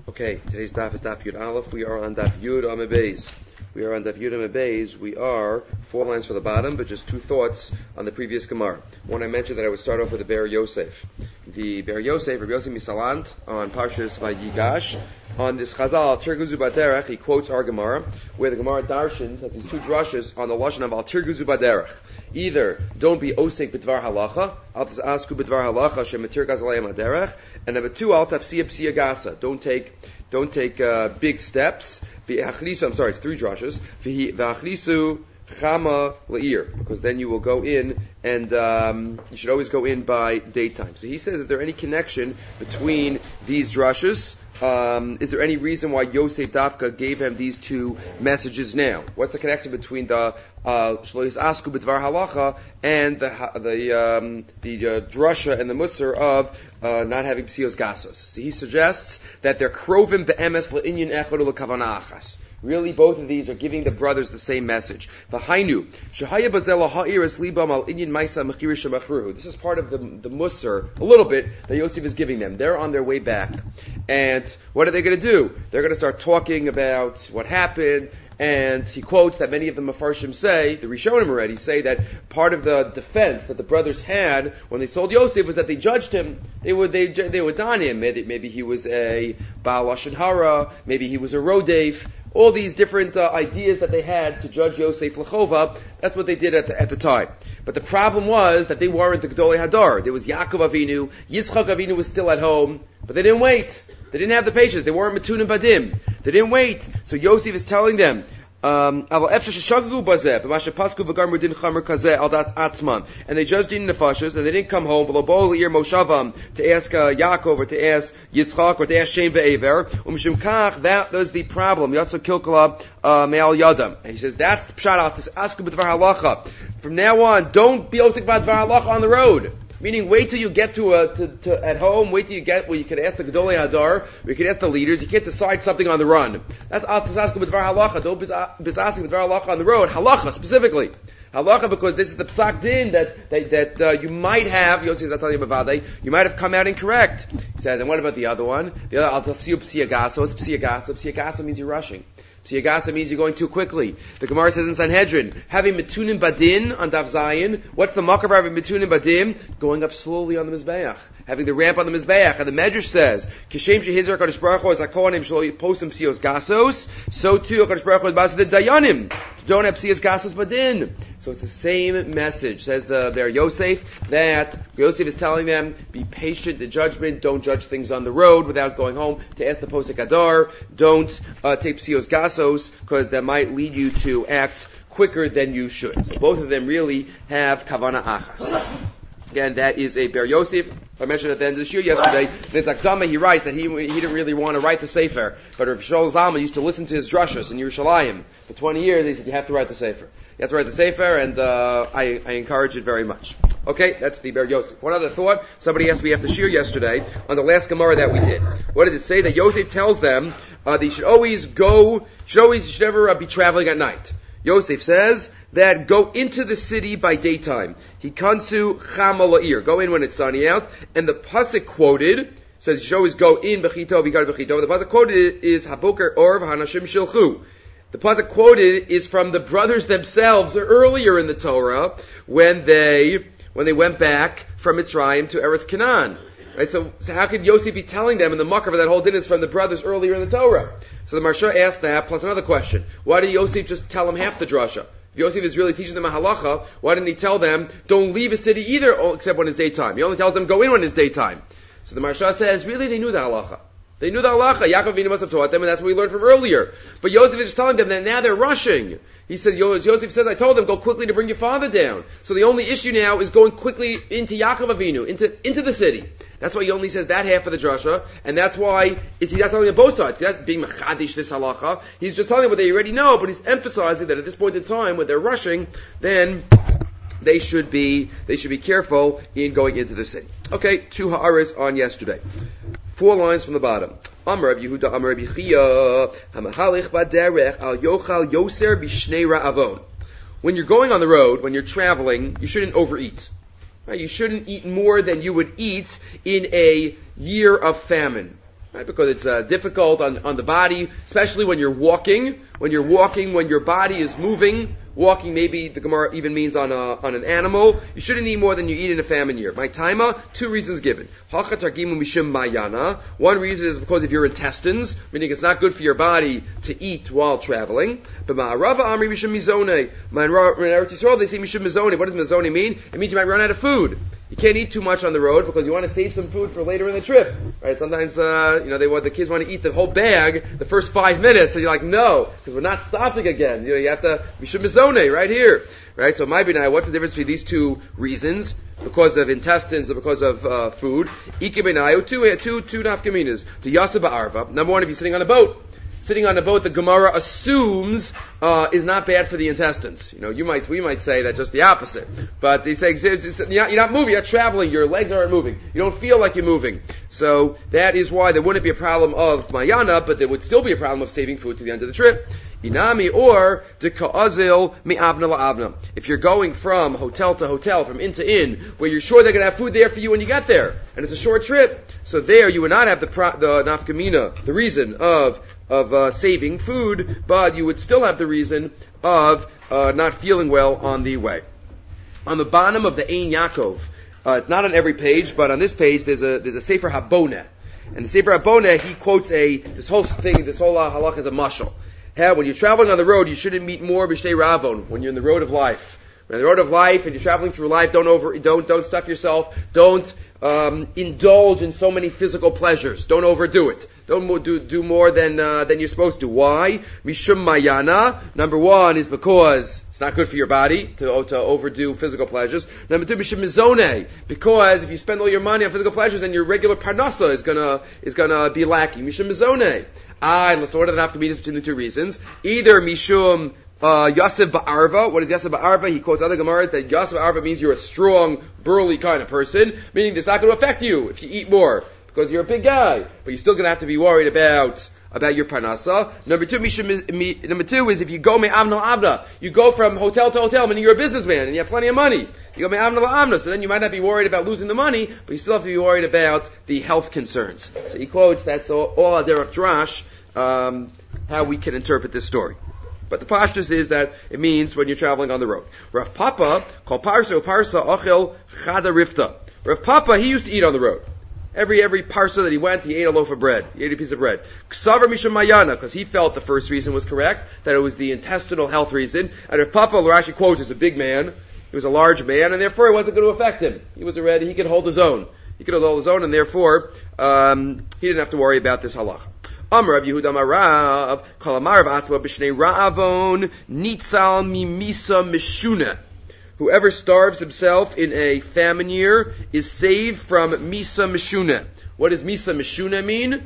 Okay, today's daf is daf Yud Aleph. We are on daf Yud Amud Beis. We are 4 lines from the bottom, but just 2 thoughts on the previous Gemara. One, I mentioned that I would start off with the Ber Yosef. The Ber Yosef, Rabbi Yosef Misalant, on Parshas Vayigash, on this Chazal, Al Tirguzu Baderech, he quotes our Gemara, where the Gemara darshans that these 2 drushes on the lashon of Al Tirguzu Baderech. Either don't be osek b'dvar halacha, al tasasku b'dvar halacha shematir gazalayim aderech, and number 2, al tafsiya psiya gasa. Don't take big steps. It's 3 drushes. V'achlisu chama le'ir, because then you will go in and you should always go in by daytime. So he says, is there any connection between these drushes? Is there any reason why Yosef Dafka gave him these 2 messages now? What's the connection between the Shlois Asku B'dvar Halacha and the drusha and the musar of not having psios gasos? So he suggests that they're krovim be'emes le'inyan echad u'lekavana achas. Really, both of these are giving the brothers the same message. V'hainu shehaya bazela ha'iris libam al inyan ma'isa mechirish shemachruhu. This is part of the musar, a little bit, that Yosef is giving them. They're on their way back, and what are they going to do? They're going to start talking about what happened. And he quotes that many of the Mefarshim say, the Rishonim already say, that part of the defense that the brothers had when they sold Yosef was that they judged him. They would don him. Maybe he was a Baal Lashon Hara, maybe he was a Rodef. All these different ideas that they had to judge Yosef Lechova, that's what they did at the time. But the problem was that they weren't the Gedolei Hadar. There was Yaakov Avinu, Yitzchak Avinu was still at home, but they didn't wait. They didn't have the patience. They weren't Metunim Badim. They didn't wait. So Yosef is telling them, and they judged in nefashos, and they didn't come home to ask Yaakov or to ask Yitzchak or to ask Shem ve'ever. That was the problem. Yatsa kilkala me'al yadam. And he says that's the pshat. From now on, don't be osik b'dvar halacha on the road. Meaning, wait till you get to at home. Wait till you get where you can ask the Gedolei Hadar, where you can ask the leaders. You can't decide something on the run. That's al tasasku b'dvar halacha. Don't bisasku b'dvar halacha on the road. Halacha specifically. Halacha, because this is the psak din that you might have. Yosef is telling you you might have come out incorrect. He says, and what about the other one? The other al tafsiu psiya gasa. What's psiya gasa? Psiya gasa means you're rushing. Psiya gasa means you're going too quickly. The Gemara says in Sanhedrin, having metunim badin on Daf Zayin. What's the makar of having metunim badin? Going up slowly on the mizbeach, having the ramp on the mizbeach. And the Medrash says, kishem shehizar Kadosh Baruch Hu as hakohanim shlo postim psios gasos. So too Kadosh Baruch Hu is based the dayanim to don't have psios gasos badin. So it's the same message. Says the Ber Yosef that Yosef is telling them, be patient in judgment. Don't judge things on the road without going home to ask the posek hadar. Don't take psios gasos, because that might lead you to act quicker than you should. So both of them really have kavana achas. Again, that is a Ber Yosef. I mentioned at the end of the shir yesterday, in Zakdama he writes that he didn't really want to write the Sefer, but Rav Shaul Zalman used to listen to his drushas in Yerushalayim. For 20 years, he said, you have to write the Sefer. You have to write the Sefer, and I encourage it very much. Okay, that's the Ber Yosef. One other thought, somebody asked me after shir yesterday, on the last Gemara that we did. What did it say? That Yosef tells them that you should never be traveling at night. Yosef says that go into the city by daytime. Hikansu chama la'ir. Go in when it's sunny out. And the pasuk quoted says you should always go in bechito v'ikar bechito. The pasuk quoted is haboker orv hanashim shilchu. The pasuk quoted is from the brothers themselves earlier in the Torah when they went back from Mitzrayim to Eretz Canaan. Right, so how could Yosef be telling them in the makar of that whole din is from the brothers earlier in the Torah? So the Marsha asked that, plus another question. Why did Yosef just tell them half the drasha? If Yosef is really teaching them a halacha, why didn't he tell them, don't leave a city either, except when it's daytime? He only tells them, go in when it's daytime. So the Marsha says, really, they knew the halacha. They knew the halacha. Yaakov Avinu must have taught them, and that's what we learned from earlier. But Yosef is just telling them that now they're rushing. He says, Yosef says, I told them, go quickly to bring your father down. So the only issue now is going quickly into Yaakov Avinu, into the city. That's why he only says that half of the drasha, and that's why he's not telling them both sides. That's being mechadish this halacha. He's just telling them what they already know, but he's emphasizing that at this point in time, when they're rushing, then they should be careful in going into the city. Okay, 2 ha'aris on yesterday. 4 lines from the bottom. Amar Rav Yehuda, Amar Rav Yechiya, hamahalich baderech al yochal yoser bishnei ra'avon. When you're going on the road, when you're traveling, you shouldn't overeat. Right? You shouldn't eat more than you would eat in a year of famine. right? Because it's difficult on the body, especially when you're walking. When your body is moving. Walking, maybe the Gemara even means on an animal. You shouldn't eat more than you eat in a famine year. My taima, 2 reasons given. One reason is because of your intestines, meaning it's not good for your body to eat while traveling. But Ma'arava Amri Mishum Mizone. In Eretz Yisrael, they say Mishum Mizone. What does Mizone mean? It means you might run out of food. You can't eat too much on the road because you want to save some food for later in the trip, right? Sometimes, the kids want to eat the whole bag the first 5 minutes, so you're like, no, because we're not stopping again. You have to, Mishum Mizone, right here, right? So, my binai, what's the difference between these 2 reasons? Because of intestines or because of food? Ike binai, two nafkaminas. To Yasa Ba'arva. Number 1, if you're sitting on a boat. Sitting on a boat, the Gemara assumes is not bad for the intestines. We might say that just the opposite. But they say you're not moving, you're not traveling, your legs aren't moving. You don't feel like you're moving. So that is why there wouldn't be a problem of mayana, but there would still be a problem of saving food to the end of the trip. Inami or de ka'azil mi'avna la'avna. If you're going from hotel to hotel, from inn to inn, where you're sure they're going to have food there for you when you get there, and it's a short trip, so there you would not have the nafkamina, the reason of saving food, but you would still have the reason of not feeling well on the way. On the bottom of the Ein Yaakov, not on every page, but on this page, there's a Sefer Haboneh. And the Sefer Haboneh, he quotes this whole halach is a mashal. When you're traveling on the road, you shouldn't eat more b'shtei ravon, when you're in the road of life. When you're on the road of life and you're traveling through life, don't stuff yourself, don't indulge in so many physical pleasures. Don't overdo it. Don't do more than you're supposed to. Why? Mishum mayana. Number 1 is because it's not good for your body to overdo physical pleasures. Number 2, mishum mizone, because if you spend all your money on physical pleasures, then your regular parnasa is gonna be lacking. Mishum mizone. So what are the nafkaminas between the 2 reasons? Either mishum Yasef Ba'arva. What is Yasef Ba'arva? He quotes other Gemaras that Yasef Ba'arva means you're a strong, burly kind of person, meaning it's not going to affect you if you eat more, because you're a big guy, but you're still going to have to be worried about your parnasa. Number 2 is if you go me'avna la'avna, you go from hotel to hotel, meaning you're a businessman and you have plenty of money. You go me'avna la'avna, so then you might not be worried about losing the money, but you still have to be worried about the health concerns. So he quotes, that's all Derech Drash, how we can interpret this story. But the pashtus is that it means when you're traveling on the road. Rav Papa, called parsa ochel chada rifta. Rav Papa, he used to eat on the road. Every parsa that he went, he ate a loaf of bread. He ate a piece of bread. Ksavar mishum mayana, because he felt the first reason was correct, that it was the intestinal health reason. And Rav Papa, Rashi quotes, is a big man. He was a large man, and therefore it wasn't going to affect him. He was already, he could hold his own. And therefore, he didn't have to worry about this halacha. Amar Rav Yehuda Marav, Kalamar Rav Atzma b'shnei ra'avon nitzal mimisa mishuna. Whoever starves himself in a famine year is saved from misa mishuna. What does misa mishuna mean?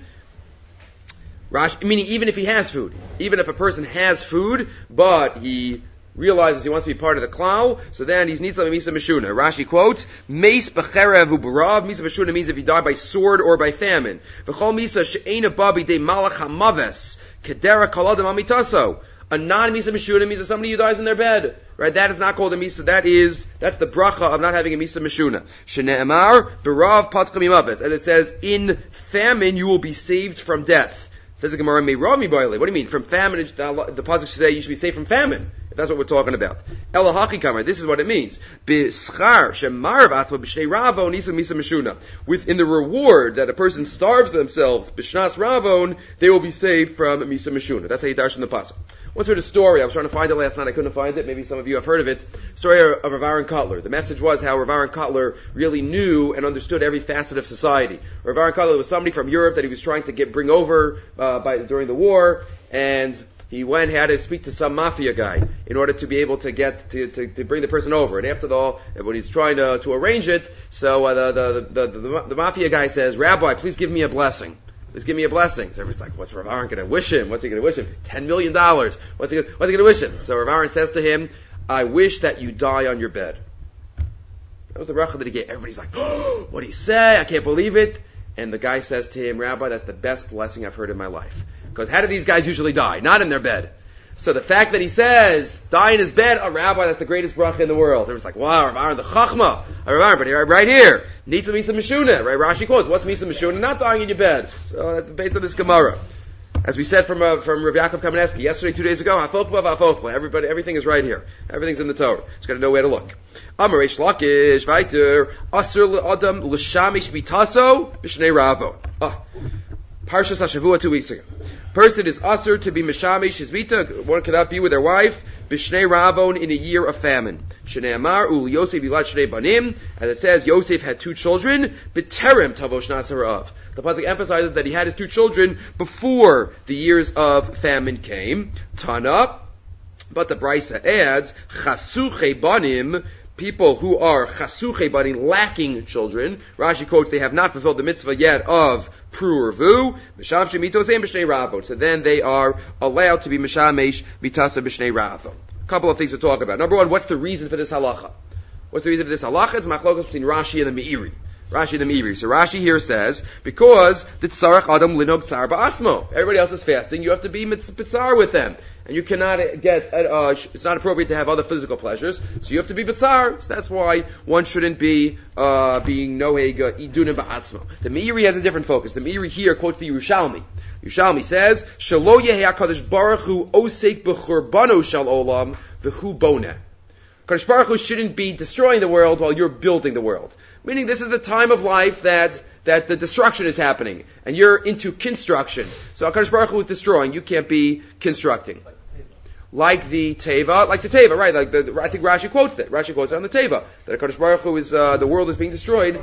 Meaning even if he has food. Even if a person has food, but he realizes he wants to be part of the klal, so then he's nitzal misa mishuna. Rashi quotes, Meis b'cherev ubarav. Misa mishuna means if you die by sword or by famine. V'chol misa she'ena babi de malach hamaves kedera kaladam amitaso. A non-misa mishuna means that somebody who dies in their bed. Right? That is not called a misa. That's the bracha of not having a misa mishuna. Shene'emar b'rav patcham imaves. As it says, in famine you will be saved from death. Says the Gemara, Meirav mi boile. What do you mean? From famine, the pasuk should say you should be saved from famine. If that's what we're talking about. Elahaki kamar. This is what it means. B'schar shemarav atma b'shnei ravon nisa misa mishuna. Within the reward that a person starves themselves b'shnas ravon, they will be saved from misa mishuna. That's how you darshan the pasuk. Once heard a story. I was trying to find it last night. I couldn't find it. Maybe some of you have heard of it. Story of Rav Aaron Kotler. The message was how Rav Aaron Kotler really knew and understood every facet of society. Rav Aaron Kotler was somebody from Europe that he was trying to bring over during the war, and he had to speak to some mafia guy in order to be able to get to bring the person over. And after when he's trying to arrange it, so the mafia guy says, "Rabbi, please give me a blessing. Please give me a blessing." So everybody's like, "What's Rav Aaron going to wish him? What's he going to wish him? $10 million. What's he going to wish him?" So Rav Aaron says to him, "I wish that you die on your bed." That was the bracha that he gave. Everybody's like, "Oh, what did he say? I can't believe it." And the guy says to him, "Rabbi, that's the best blessing I've heard in my life." Because how do these guys usually die? Not in their bed. So the fact that he says, die in his bed, a rabbi, that's the greatest bracha in the world. It was like, wow, Rav Aaron the Chachma. But right here, Nitza Misa Mishuna, right? Rashi quotes, what's Misa Mishuna? Not dying in your bed. So that's based on this Gemara. As we said from Rav Yaakov Kamenetsky yesterday, 2 days ago, everybody, everything is right here. Everything's in the Torah. Just got to know where to look. Amar Reish Lakish, weiter, Asur le'adam l'shamish bitaso b'shnei ravo. Parshas HaShavua 2 weeks ago. Person is asur to be mishamish his mita. One cannot be with their wife b'shnei ravon in a year of famine. Shnei Amar ul Yosef bilad shnei banim. As it says, Yosef had 2 children. B'terem tavosh nasar av. The pasuk emphasizes that he had his 2 children before the years of famine came. Tana. But the Brisa adds, chasuche banim. People who are chasuche banim, lacking children. Rashi quotes, they have not fulfilled the mitzvah yet of pru or vu. So then they are allowed to be mishamesh mitasa b'shnei ravo. A couple of things to talk about. Number one, what's the reason for this halacha? What's the reason for this halacha? It's machlokas between Rashi and the Meiri. So Rashi here says, because the tzarech adam linog tzar ba'atzmo. Everybody else is fasting, you have to be mitzar with them. And you cannot get, it's not appropriate to have other physical pleasures, so you have to be bitzar. So that's why one shouldn't be, being noheg idunim ba'atzmo. The Meiri has a different focus. The Meiri here quotes the Yerushalmi. Yerushalmi says, Shelo yehi HaKadosh Baruch Hu osek b'churbano shel olam v'hu boneh. Kadosh Baruch Hu shouldn't be destroying the world while you're building the world. Meaning this is the time of life that the destruction is happening, and you're into construction. So HaKadosh Baruch Hu is destroying, you can't be constructing. Like the Teva, right? I think Rashi quotes it. Rashi quotes it on the Teva, that HaKadosh Baruch Hu is, the world is being destroyed.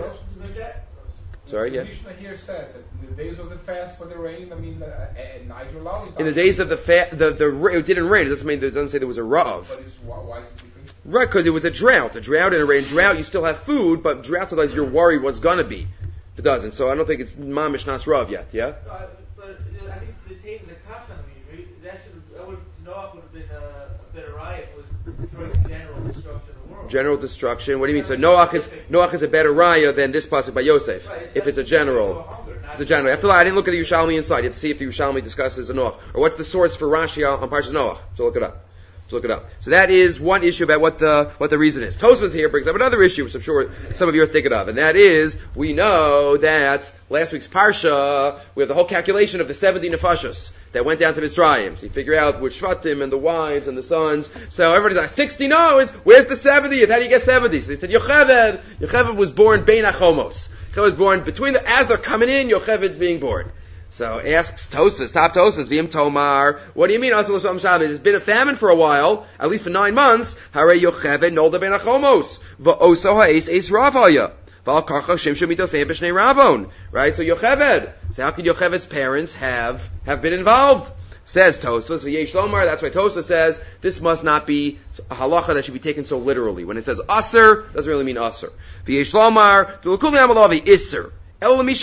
Sorry, yeah. The Mishnah here says that in the days of the fast for the rain, at night you're allowed. In the days of the fast, it didn't rain. It doesn't say there was a ra'av. But why is it different? Right, because it was a drought. A drought and a rain. Drought, you still have food, but drought sometimes you're worried what's gonna be. If it doesn't. So I don't think it's mamish nasrav yet, yeah? But I think the kasha on me, Noach would have been a better raya if it was during the general destruction of the world. General destruction. What do you mean? So Noach is a better raya than this pasuk by Yosef. Right, if it's a general. It's a general. After that, I didn't look at the Yerushalmi inside. You have to see if the Yerushalmi discusses a Noach. Or what's the source for Rashi on Parshas Noach. So look it up. So that is one issue about what the reason is. Tosfos here brings up another issue, which I'm sure some of you are thinking of, and that is, we know that last week's Parsha, we have the whole calculation of the 70 nefashos that went down to Mitzrayim. So you figure out which Shvatim and the wives and the sons. So everybody's like, 60 no's, where's the 70th? How do you get 70? So they said, Yocheved was born Bein HaChomos. Yocheved was born as they're coming in, Yocheved's being born. So asks Tosfos, top Tosfos, V'im Tomar, what do you mean, Asur L'Shalom Shabbos? It's been a famine for a while, at least for 9 months. Harei Yocheved nolda ben achomos, v'oso ha'es eis ravaya, v'al karcha shimshu mitosei b'shnei ravon. Right, so Yocheved. So how could Yocheved's parents have been involved? Says Tosfos, v'yesh lomar, that's why Tosfos says, this must not be a halacha that should be taken so literally. When it says asur, doesn't really mean asur. V'yesh lomar, d'l'kuli amalavi isur. Doesn't mean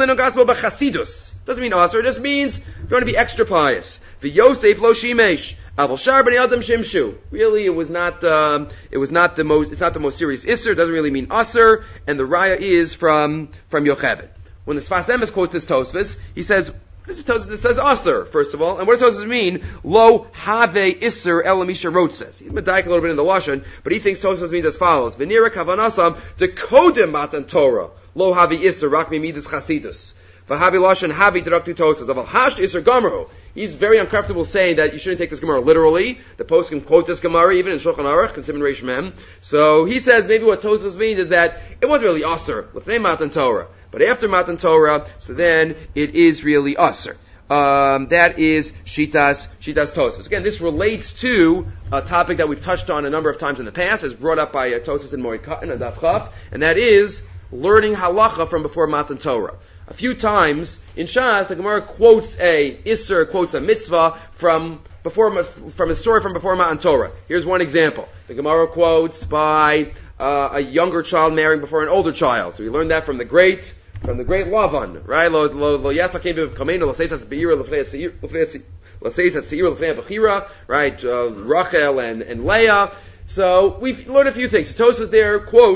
asur, it just means if you want to be extra pious. The Yosef lo shimesh. Aval shar b'nei adam shimshu. Really, it's not the most serious isser, doesn't really mean asur, and the raya is from Yocheved. When the Sfas Emes quotes this Tosfos, he says, it says asur, first of all, and what does Tosfos mean? Lo have isser elamisha rotzes. He's medayik a little bit in the Lashon, but he thinks Tosfos means as follows: V'nira kavanasam dekodem matan Torah. Lo havi isser rak mimidus chasidus. V'havi lashon havi deraktu Tosfos. Aval hash isser gamru. He's very uncomfortable saying that you shouldn't take this Gemara literally. The post can quote this Gemara even in Shulchan Aruch, in Siman Reish Mem. So he says maybe what Tosfos means is that it wasn't really asur l'fnei matan Torah. But after Matan Torah, so then it is really asur. That is Shitas Tosfos. Again, this relates to a topic that we've touched on a number of times in the past, as brought up by Tosfos and Moed Katan and Daf Chaf, and that is learning halacha from before Matan Torah. A few times in Shas, the Gemara quotes a Isser, quotes a mitzvah from a story from before Matan Torah. Here's one example. The Gemara quotes by a younger child marrying before an older child. So we learned that from the great Lavan, right? Lo yasa came to Kameno, lo seisas beira, lo seisas seira, lo fnei bechira, right? Rachel and Leah. So we've learned a few things. Tosfos there quotes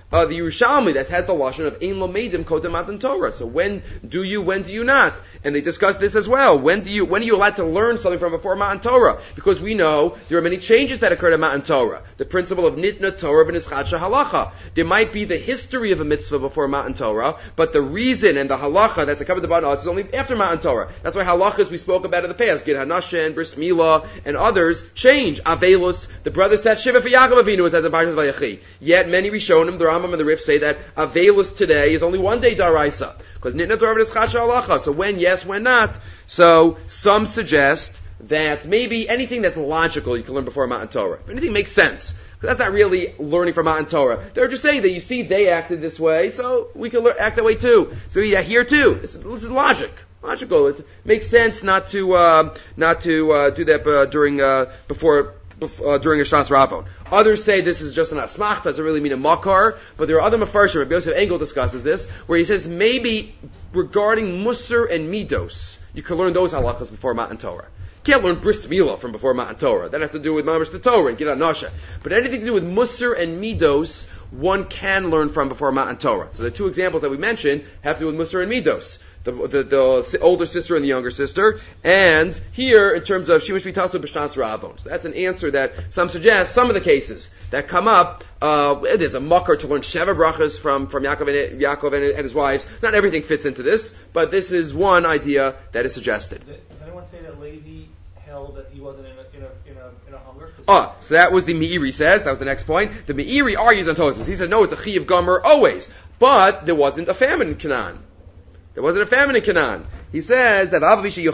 the Yerushalmi that had the lashon of ein lomedim kodem matan Torah. So when do you not? And they discussed this as well. When are you allowed to learn something from before Matan Torah? Because we know there are many changes that occurred at Matan Torah. The principle of nitna Torah v'nischadsha halacha. There might be the history of a mitzvah before Matan Torah, but the reason and the halacha that's covered the bottom is only after Matan Torah. That's why halachas we spoke about in the past, Gid Hanashen, Bris Milah, and others change. Avelus, the brother said Shiva for Yaakov Avinu was at the Parshas Vayechi. Yet many Rishonim, the Rambam and the Rif say that Avelus today is only one day daraisa. Because nitna Torah is chadsha halacha. So when yes, when not. So some suggest that maybe anything that's logical you can learn before Matan Torah. If anything makes sense. Because that's not really learning from Matan Torah. They're just saying that you see they acted this way, so we can act that way too. So yeah, here too. This is logic. Logical. It makes sense not to do that during during a Shas Ravon. Others say this is just an asmach, doesn't really mean a makar, but there are other mafarshim. Rabbi Yosef Engel discusses this, where he says maybe regarding Musar and Midos, you can learn those halachas before Matan Torah. You can't learn Bris Milah from before Matan Torah. That has to do with Mamash the Torah and Gid Hanashen. But anything to do with Musar and Midos, one can learn from before Matan Torah. So the two examples that we mentioned have to do with Musar and Midos. The older sister and the younger sister, and here in terms of Shimush Bitasu B'Shnas Ravon. So that's an answer that some suggest. Some of the cases that come up, there's a makar to learn Sheva brachas from Yaakov and his wives. Not everything fits into this, but this is one idea that is suggested. Does anyone say that Levi held that he wasn't in a hunger? So that was the Meiri says. That was the next point. The Meiri argues on Tosfos. He says no, it's a Chi of Gomer always, but there wasn't a famine in Canaan. There wasn't a famine in Canaan. He says that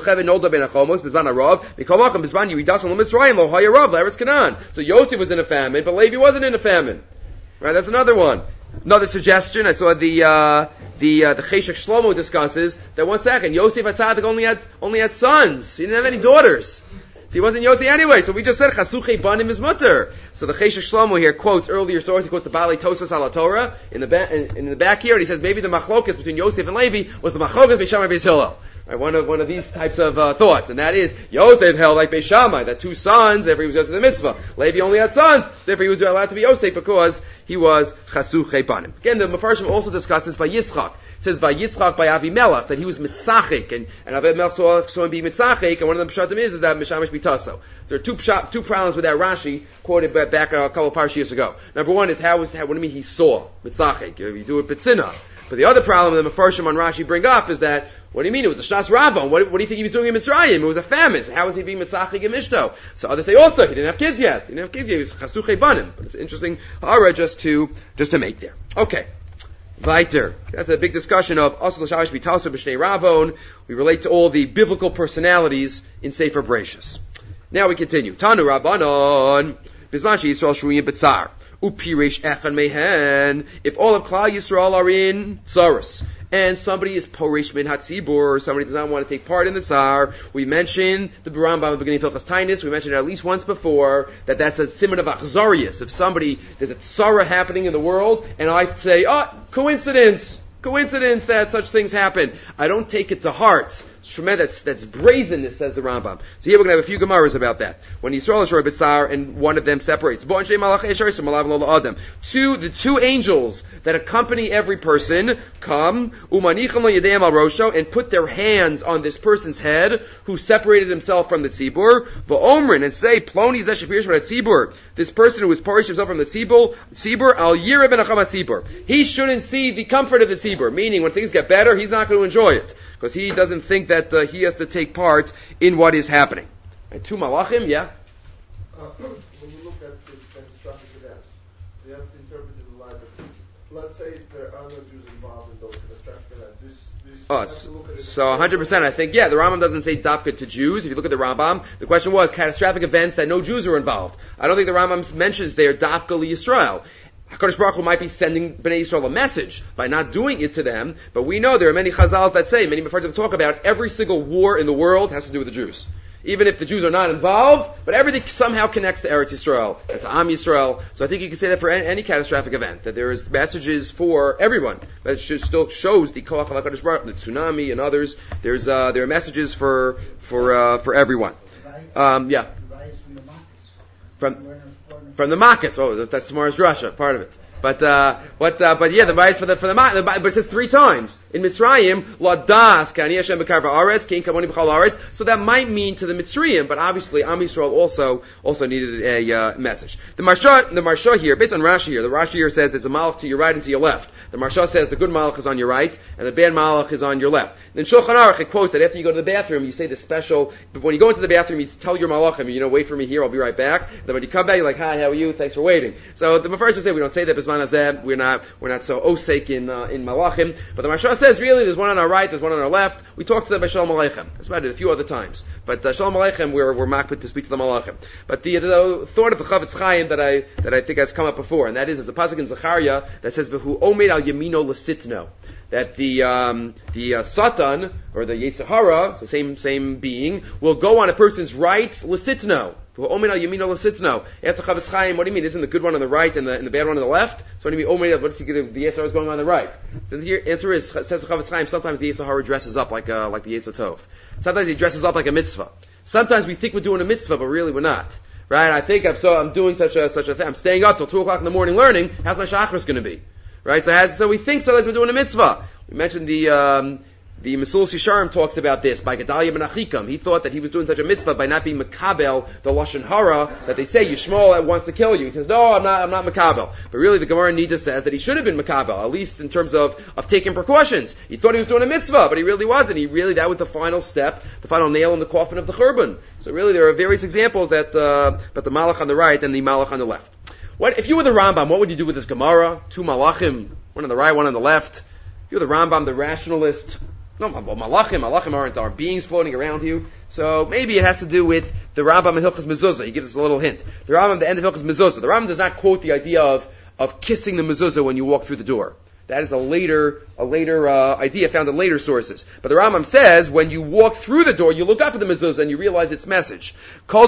So Yosef was in a famine, but Levi wasn't in a famine. Right? That's another one. Another suggestion. I saw the Cheshek Shlomo discusses that 1 second Yosef HaTzadik only had sons. He didn't have any daughters. So he wasn't Yossi anyway. So we just said Chasuchei Banim is mutter. So the Cheshek Shlomo here quotes earlier source. He quotes the Balei Tosfos ala Torah in the back here, and he says maybe the machlokas between Yosef and Levi was the machlokas Beis Shammai Beis Hillel. Right, one of these types of thoughts, and that is Yosef held like Beis Shammai, that two sons, therefore he was Yosef the mitzvah. Levi only had sons, therefore he was allowed to be Yosef because he was Chasuchei Banim. Again, the Mefarshim also discusses by Yitzchak. It says by Yitzchak by Avimelech that he was mitzachik, and Avimelech saw him be mitzachik, and one of the pshatim is that Mishamish bitaso. There are two problems with that Rashi quoted back a couple of parshiyos ago. Number one is what do you mean he saw mitzachik? You do it b'tzina. But the other problem that Mefarshim on Rashi bring up is that what do you mean it was the Shnas Ravon? What do you think he was doing in Mitzrayim? It was a famine. So how was he being mitzachik in Mishto? So others say also he didn't have kids yet. He was Chasuchei Banim. But it's interesting hara just to make there. Okay. Weiter. That's a big discussion of Asur L'Shamash B'Talso B'Shnei Ravon. We relate to all the biblical personalities in Sefer Bereshis. Now we continue. Tanu Rabbanon. Bizman Yisrael Shuriyim B'Tzar. Upiresh Echan Mehen. If all of Klal Yisrael are in Tzaros, and somebody is Poresh Min Hatzibur, somebody does not want to take part in the Tsar, we mentioned the Rambam at the beginning of Hilchos Tainis, we mentioned it at least once before, that's a siman of Achzarius. If there's a Tsara happening in the world, and I say, coincidence that such things happen. I don't take it to heart. That's brazenness, says the Rambam. So here we're going to have a few Gemaras about that. When Yisrael is Bitzar and one of them separates. The two angels that accompany every person come, and put their hands on this person's head who separated himself from the Tzibur, and say, Ploni Tzibur, this person who was parish himself from the Tzibur, al Yireh ben Acham Tzibur. He shouldn't see the comfort of the Tzibur, meaning when things get better, he's not going to enjoy it. Because he doesn't think that he has to take part in what is happening. And two malachim, yeah? When you look at this catastrophic events, you have to interpret it in light of, let's say there are no Jews involved in those catastrophic events. So 100%, I think, the Rambam doesn't say dafka to Jews. If you look at the Rambam, the question was catastrophic events that no Jews are involved. I don't think the Rambam mentions there dafka li Yisrael. HaKadosh Baruch Hu might be sending Bnei Yisrael a message by not doing it to them, but we know there are many Chazal that say, many Mefarshim talk about every single war in the world has to do with the Jews. Even if the Jews are not involved, but everything somehow connects to Eretz Yisrael and to Am Yisrael. So I think you can say that for any catastrophic event, that there is messages for everyone. That still shows the Koach HaKadosh Baruch Hu, the tsunami and others. There are messages for everyone. From the Makkas. Oh, that's tomorrow's Russia, part of it. But yeah, the bias for the but it says 3 times in Mitzrayim, Ladas Kani Hashem B'Karva Aretz King Kamoni B'Chal Aretz. So that might mean to the Mitzrayim, but obviously Am Yisrael also needed a message. The Marsha here, based on Rashi here, the Rashi here says there's a malach to your right and to your left. The Marsha says the good malach is on your right and the bad malach is on your left. Then Shulchan Aruch it quotes that after you go to the bathroom, you say the special. But when you go into the bathroom, you tell your malachim, wait for me here, I'll be right back. And then when you come back, you're like, hi, how are you? Thanks for waiting. So the Mepharshim say we don't say that Bisman Hazeh. We're not so osek in malachim. But the Marsha says really there's one on our right, there's one on our left. We talk to them by Shalom Aleichem. That's about it. A few other times, but Shalom Aleichem we're makbid to speak to the malachim. But the thought of the Chavetz Chaim that I think has come up before, and that is a pasuk in Zechariah that says v'hu omed al yamino l'sitno, that the Satan or the Yetzer Hara, it's the same being, will go on a person's right l'sitno. V'hu omed al yamino l'sitno. After Chavetz Chaim, what do you mean? Isn't the good one on the right and the bad one on the left? So what do you mean? Omed, what's he going to? The Yetzer Hara is going on the right. So the answer is, says the Chavetz Chaim, sometimes the Yetzer Hara dresses up like the Yetzer Tov. Sometimes he dresses up like a mitzvah. Sometimes we think we're doing a mitzvah, but really we're not. Right? I think I'm doing such a thing. I'm staying up till 2:00 in the morning learning. How's my chakras going to be? Right? So we think sometimes we're doing a mitzvah. We mentioned the Mesul Shisharim talks about this by Gedalia ben Achikam. He thought that he was doing such a mitzvah by not being Makabel, the Lashon Hara, that they say Yishmael wants to kill you. He says, no, I'm not Makabel. But really the Gemara Nida says that he should have been Makabel, at least in terms of taking precautions. He thought he was doing a mitzvah, but he really wasn't. That was the final step, the final nail in the coffin of the Churban. So really there are various examples that the Malach on the right and the Malach on the left. If you were the Rambam, what would you do with this Gemara? 2 Malachim, one on the right, one on the left. If you're the Rambam, the rationalist, no, malachim aren't beings floating around you. So maybe it has to do with the Rambam in Hilchos Mezuzah. He gives us a little hint. The Rambam at the end of Hilchos Mezuzah. The Rambam does not quote the idea of kissing the mezuzah when you walk through the door. That is a later idea found in later sources. But the Rambam says when you walk through the door, you look up at the mezuzah and you realize its message. When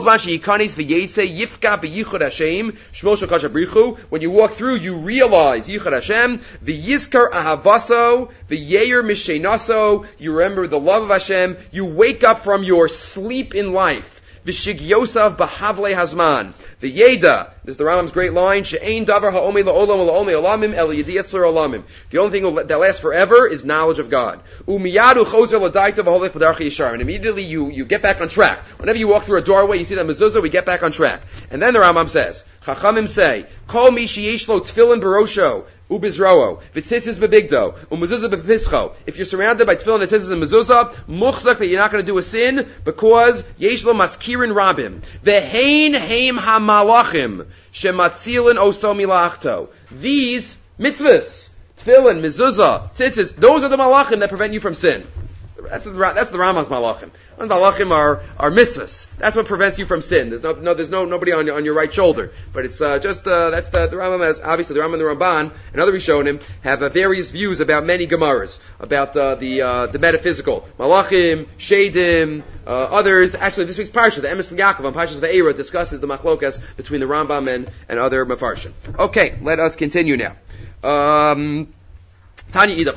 you walk through, you realize Yichud Hashem, v'yizkar ahavaso, v'yeir mishenaso. You remember the love of Hashem. You wake up from your sleep in life. V'shigyosav b'havle hazman. V'yeda, this is the Rambam's great line, she'ein davar ha'omei la'olam la'omei olamim el yediyas olamim. The only thing that lasts forever is knowledge of God. U'miyadu chozer l'daita v'holech b'darchi yishar. And immediately you get back on track. Whenever you walk through a doorway, you see that mezuzah, we get back on track. And then the Rambam says, Chachamim say, Kol mi sheyesh lo tefillin barosho, ubizroo, v'tzitzis bebigdo, umezuzah bepischo. If you're surrounded by tefillin and tzitzis and mezuzah, muchzak that you're not going to do a sin, because yesh lo maskirin rabim. Ve'hein heim hamalachim, shematzilin oso milachto. These mitzvahs, tefillin, mezuzah, tzitzis, those are the malachim that prevent you from sin. That's the Rambam's malachim. And malachim are mitzvahs. That's what prevents you from sin. There's nobody on your right shoulder. But it's that's the Rambam has, obviously the Rambam and the Ramban and other Rishonim have various views about many Gemaras, about the metaphysical. Malachim, Shadim, others. Actually, this week's Parsha, the Emes Yaakov on Parshas Ve'era, discusses the machlokas between the Rambam and other Mefarshim. Okay, let us continue now. Tanya Idach,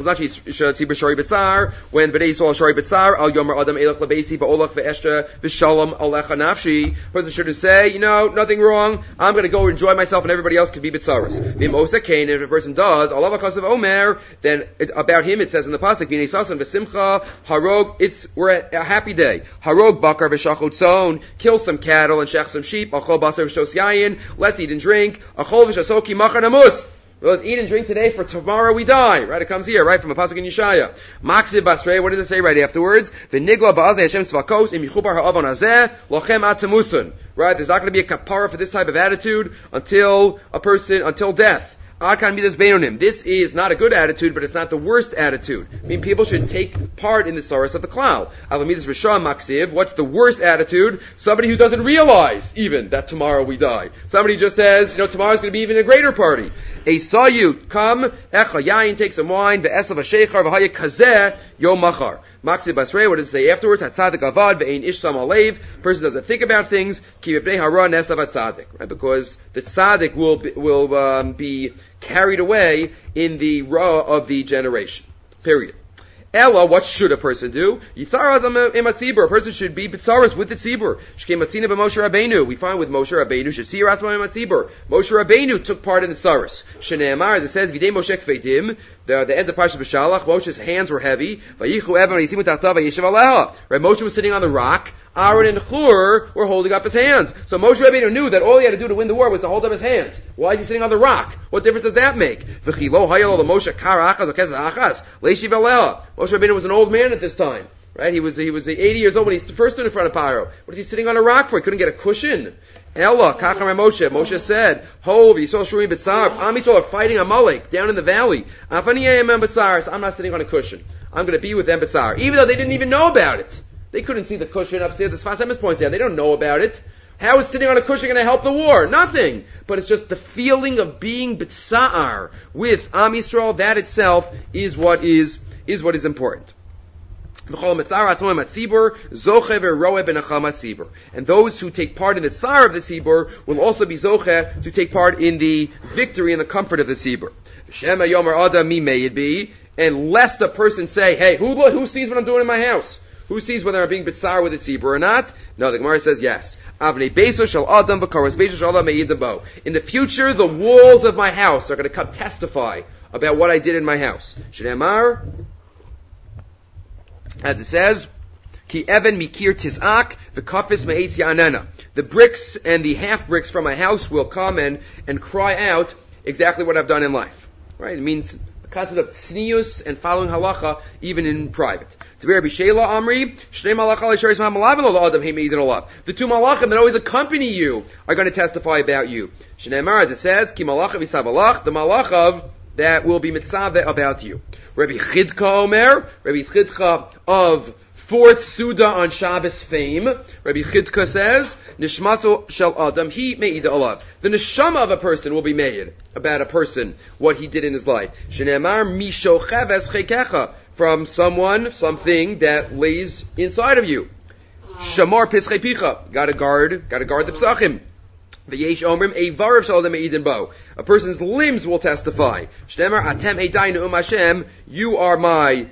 when B'nai Yisrael Shari B'tzar, Al Yomer Adam Elach Labesi, V'olach V'eshta, V'shalom Alecha Nafshi. Person shouldn't say, nothing wrong, I'm going to go enjoy myself and everybody else could be B'tzaras. V'im Osa Kain, if a person does, Allah V'kasav Omer, then about him it says in the Pasuk, V'nei Sasan V'simcha, Harog, we're a happy day. Harog Bakar V'shachot Tzon, kill some cattle and shech some sheep, Achol Basar V'shos Yayin, let's eat and drink, Achol V'shasoki Machar Namus. Well, let's eat and drink today, for tomorrow we die. Right? It comes here, right? From a pasuk in Yeshaya. Maksiv basrei, what does it say right afterwards? V'nigla ba'azeh Hashem tzvakos, im yichubar ha'avon hazeh, lochem atamusun. Right? There's not going to be a kapara for this type of attitude until death. This is not a good attitude, but it's not the worst attitude. I mean, people should take part in the tsaras of the klal. What's the worst attitude? Somebody who doesn't realize even that tomorrow we die. Somebody just says, tomorrow's going to be even a greater party. A sayut, come, echa yayin, take some wine, ve'esav ha'sheichar, v'haya kazeh, yom machar. Maksiv basrei, what does it say afterwards? Hatzadik avad, ve'ein ish sam alev. Person doesn't think about things. Ki b'nei hara nesav hatzadik. Right? Because the tzaddik will be carried away in the ra of the generation. Period. Ella, what should a person do? Yitzar adam imatzibur. A person should be bitzaras with the tzibur. Shkem matzina b'Moshe Rabbeinu. We find with Moshe Rabbeinu, shetzir asma imatzibur. Moshe Rabbeinu took part in the tzaras. Shneimar, as it says, videi Moshe kfeidim. The end of Parshas B'Shalach, Moshe's hands were heavy. Vayichu evan v'yisimu tachtav v'yishav aleha. Right, Moshe was sitting on the rock. Aaron and Hur were holding up his hands. So Moshe Rabbeinu knew that all he had to do to win the war was to hold up his hands. Why is he sitting on the rock? What difference does that make? Moshe Rabbeinu was an old man at this time. Right? He was 80 years old when he first stood in front of Paro. What is he sitting on a rock for? He couldn't get a cushion. Ella, Kachar Moshe. Moshe said, Hov, Yisrael Shurim B'tzar. Am Yisrael are fighting Amalek down in the valley. I'm not sitting on a cushion. I'm going to be with them B'tzar. Even though they didn't even know about it. They couldn't see the cushion upstairs. The Sfas Emes points out. They don't know about it. How is sitting on a cushion going to help the war? Nothing. But it's just the feeling of being B'tzar with Am Yisrael. That itself is what is important. And those who take part in the tsar of the tzibur will also be zoche to take part in the victory and the comfort of the tzibur. And lest the person say, hey, who sees what I'm doing in my house? Who sees whether I'm being bitzar with the tzibur or not? No, the Gemara says yes. In the future, the walls of my house are going to come testify about what I did in my house. Shneimar, as it says, Ki even mikir tizak v'kafis me'etz ya'anena. The bricks and the half bricks from my house will come and cry out exactly what I've done in life. Right? It means the concept of tznius and following halacha even in private. The two malachim that always accompany you are going to testify about you. Shneimar, as it says, Ki malachim v'sabalach, the malachav that will be mitzaveh about you. Rabbi Chidka of 4th Suda on Shabbos fame. Rabbi Chidka says, Nishmaso shel Adam, he me'id alav. The neshama of a person will be made about a person, what he did in his life. Shenemar misho cheves chekecha, from something that lays inside of you. Shamar pischei picha, gotta guard the psachim. A person's limbs will testify. You are my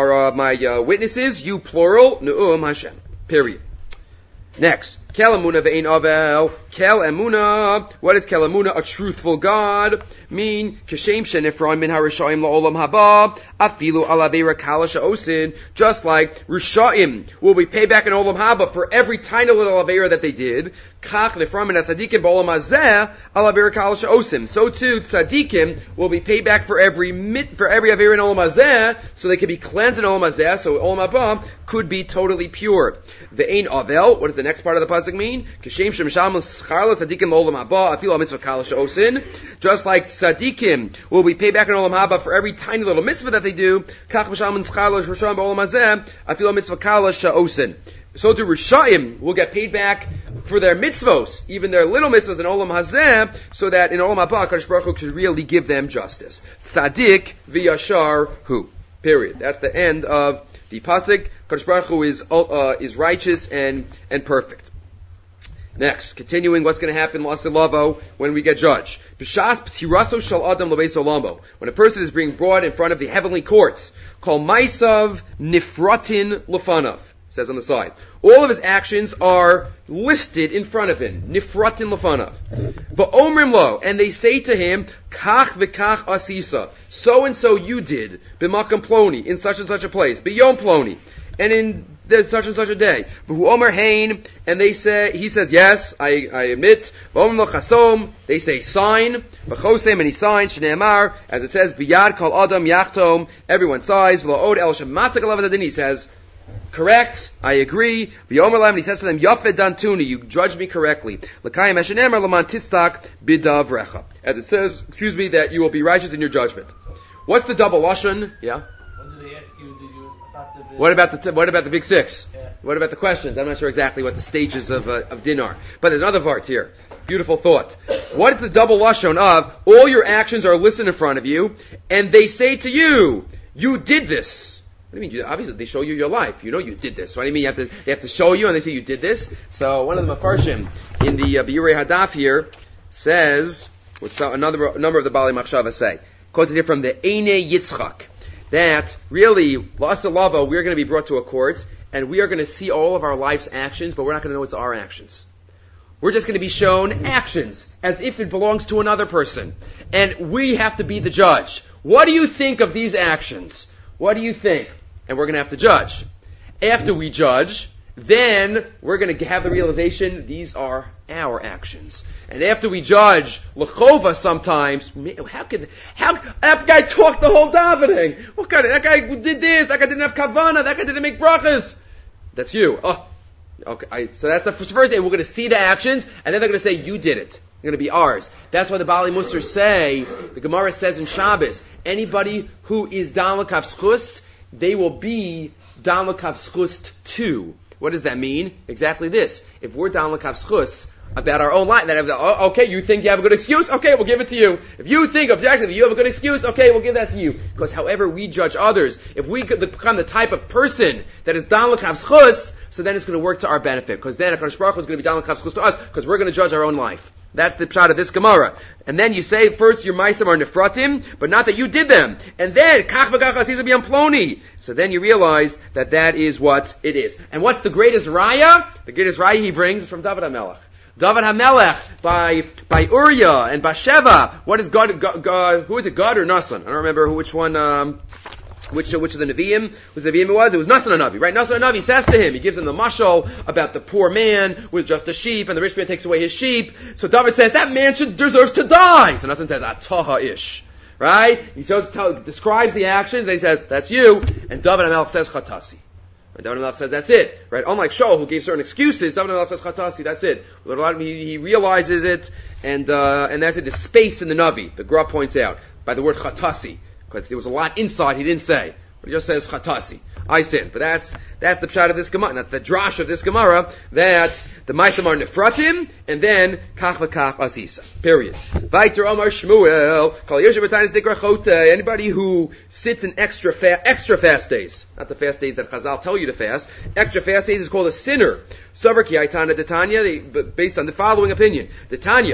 witnesses. You plural. Ne'um Hashem. Period. Next, Kel Emuna ve'ein avel. Kel Emuna. What is Kel Emuna? A truthful God. Mean Kashem shenifraim min harishayim la'olam haba. Afilu alaveira kala she'osin. Just like Rishaim will be paid back in olam haba for every tiny little aveira that they did. Kach nefraim min tzadikim ba'olam hazeh alaveira kala she'osim. So too, tzadikim will be paid back for every aveira in olam hazeh, so they can be cleansed in olam hazeh, so olam haba could be totally pure. Ve'ein avel. What does the next part of the pasuk mean? Kashem shemsham schar tzadikim la'olam haba. Afilu mitzvah kala she'osin. Just like tzadikim will be paid back in olam haba for every tiny little mitzvah that they do. Kach b'sham schar l'sham ba'olam hazeh. Afilu mitzvah kala she'osin. So to Rishaim will get paid back for their mitzvos, even their little mitzvos in Olam Hazeh, so that in Olam Haba, Kadosh Baruch Hu should really give them justice. Tzadik v'yashar hu. Period. That's the end of the pasuk. Kadosh Baruch Hu is righteous and perfect. Next, continuing what's going to happen L'Asilavo when we get judged. B'shas p'tiraso shel adam l'beis olambo. When a person is being brought in front of the heavenly courts, kol maisav nifratin lefanav. Says on the side. All of his actions are listed in front of him. Nifratin lefanav. V'omrim lo, and they say to him, Kach v'kach asisa. So and so you did. B'makam ploni, in such and such a place. B'yom ploni, and in such and such a day. V'hu omer hein, and he says, yes, I admit. V'omrim lo chasom, they say sign. V'chosem, and he signs. Shneimar, as it says, b'yad kol adam yachtom, everyone sighs. V'lo od el shematzak alav adin, he says, correct, I agree. And he says to them, Yafed dantuni, you judged me correctly. L'kayim eshenemer l'man tistak bidavrecha. As it says, that you will be righteous in your judgment. What's the double lashon? Yeah? When do they ask you, did you stop the What about the big six? Yeah. What about the questions? I'm not sure exactly what the stages of din are. But there's another vart here. Beautiful thought. What is the double lashon of, all your actions are listed in front of you, and they say to you, you did this. What do you mean? Obviously, they show you your life. You know you did this. What do you mean? They have to show you, and they say you did this. So one of the Mefarshim in the Biurei Hadaf here says, what a number of the Baalei Machshava say. Quotes it here from the Einei Yitzchak. that really, La'asa Lava, we're going to be brought to a court, and we are going to see all of our life's actions, but we're not going to know it's our actions. We're just going to be shown actions, as if it belongs to another person. And we have to be the judge. What do you think of these actions? What do you think? And we're going to have to judge. After we judge, then we're going to have the realization these are our actions. And after we judge l'chova sometimes, that guy talked the whole davening. That guy did this, that guy didn't have kavana, that guy didn't make brachas. That's you. Oh, okay. So that's the first day. We're going to see the actions, and then they're going to say, you did it. It's going to be ours. That's why the Bali Musar say, the Gemara says in Shabbos, anybody who is Dan l'kav schus, they will be Dan l'kav schus too. What does that mean? Exactly this. If we're Dan l'kav schus about our own life, then okay, you think you have a good excuse? Okay, we'll give it to you. If you think objectively you have a good excuse, okay, we'll give that to you. Because however we judge others, if we could become the type of person that is Dan l'kav schus, so then it's going to work to our benefit. Because then HaKadosh Baruch Hu is going to be Dan l'kav schus to us, because we're going to judge our own life. That's the pshat of this Gemara. And then you say, first your ma'asim are nefratim, but not that you did them. And then, kach v'kach asizu b'yam ploni. So then you realize that is what it is. And what's the greatest raya? The greatest raya he brings is from David HaMelech. David HaMelech, by Uriah and Bathsheba. What is God, who is it, God or Nasan? I don't remember which one, which of the Nevi'im, which the Nevi'im it was Nasan HaNavi, right? Nasan HaNavi says to him, he gives him the mashal about the poor man with just a sheep, and the rich man takes away his sheep. So David says, that man deserves to die. So Nasan says, Ataha ish. Right? He describes the actions, then he says, that's you, and David HaMelech says, Chatasi. And David HaMelech says, that's it. Right? Unlike Shaul, who gave certain excuses, David HaMelech says, Chatasi, that's it. He realizes it, and that's it. The space in the Navi, the Gra points out, by the word Chatasi. Because there was a lot inside he didn't say. But he just says Chatasi. I sinned. But that's the pshat of this Gemara. That's the drash of this Gemara, that the ma'asim are nefratim, and then kach v'kach asisa. Period. Vayter Omar Shmuel, kol yoshev b'tainis dikra chote, anybody who sits in extra fast days, not the fast days that Chazal tell you to fast, extra fast days is called a sinner. Sover ki aitana detanya, based on the following opinion. Detanya,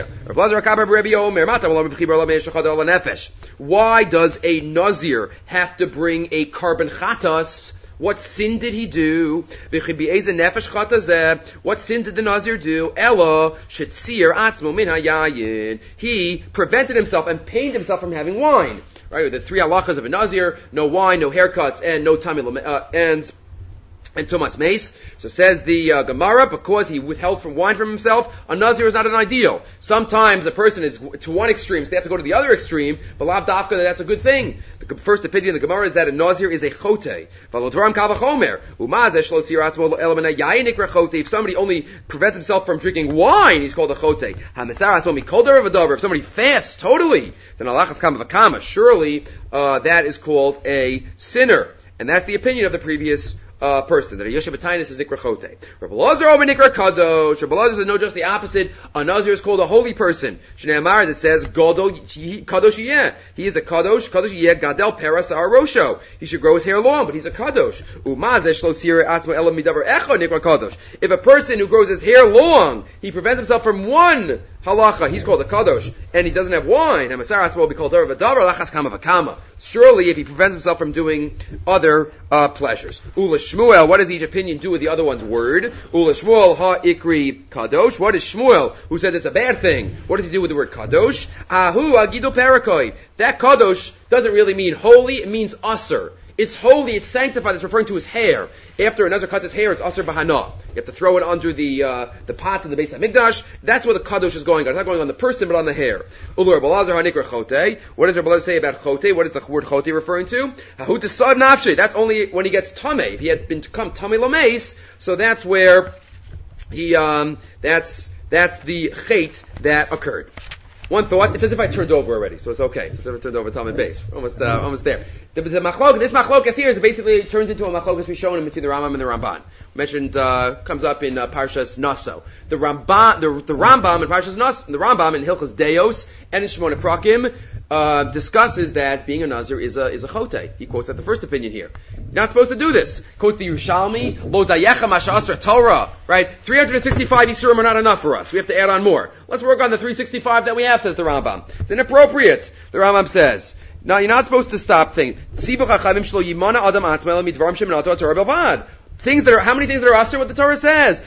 why does a Nazir have to bring a carbon chatas? What sin did he do? What sin did the Nazir do? He prevented himself and pained himself from having wine. Right? The three halachas of a Nazir: no wine, no haircuts, and no tamil and Thomas Mace. So says the Gemara, because he withheld from wine from himself, a Nazir is not an ideal. Sometimes a person is to one extreme, so they have to go to the other extreme, but lav dafka, that's a good thing. The first opinion of the Gemara is that a Nazir is a chote. If somebody only prevents himself from drinking wine, he's called a chote. If somebody fasts totally, then alachas kama v'kama, surely that is called a sinner. And that's the opinion of the previous person, that a Yosef B'tainis is Nikra Chote. Rabbi Lazar over Nikra Kadosh. Rabbi Lazar says, no, just the opposite. A Nazir is called a holy person. Shnei Amar, it says, Gadol Kadosh Yeh. He is a Kadosh Yeh, Gadel Peras Arosho. He should grow his hair long, but he's a Kadosh. Umazeh Shlo Tzir Atzma Elam Midavar Echo Nikra Kadosh. If a person who grows his hair long, he prevents himself from one halacha, he's called a kadosh, and he doesn't have wine, Hamatzar will be called Dor V'Davar Lachas Kama V'Kama. Surely, if he prevents himself from doing other pleasures. Ula Shmuel, what does each opinion do with the other one's word? Ula Shmuel ha ikri kadosh. What is Shmuel, who said it's a bad thing? What does he do with the word kadosh? Ahu agidu parakoi. That kadosh doesn't really mean holy, it means aser. It's holy, it's sanctified, it's referring to his hair. After a Nazir cuts his hair, it's aser bahana. You have to throw it under the pot in the Beis HaMikdash. That's where the kadosh is going on. It's not going on the person, but on the hair. Ulu Rabbi Lazar hanikra chote. What does Rabbi Lazar say about chote? What is the word chote referring to? Hahu t'sav nafshe. That's only when he gets tameh. If he had become tameh lameis, so that's where he, that's the chait that occurred. One thought, it's as if I turned over already, so it's okay. It's as if I turned over Talmud base. Almost there. This machlokas here is basically turns into a machlokas we shown in between the Rambam and the Ramban. Mentioned, comes up in Parshas Naso. The Rambam in Parshas Naso, the Rambam in Hilchos Deos and in Shemona Prakim, discusses that being a Nazir is a chote. He quotes that the first opinion here. You're not supposed to do this. Quotes the Yerushalmi, Lo dayecha masha asra Torah, right? 365 Yisurim are not enough for us. We have to add on more. Let's work on the 365 that we have, says the Rambam. It's inappropriate, the Rambam says. Now, you're not supposed to stop thinking. Things that are, how many things that are asur, what the Torah says?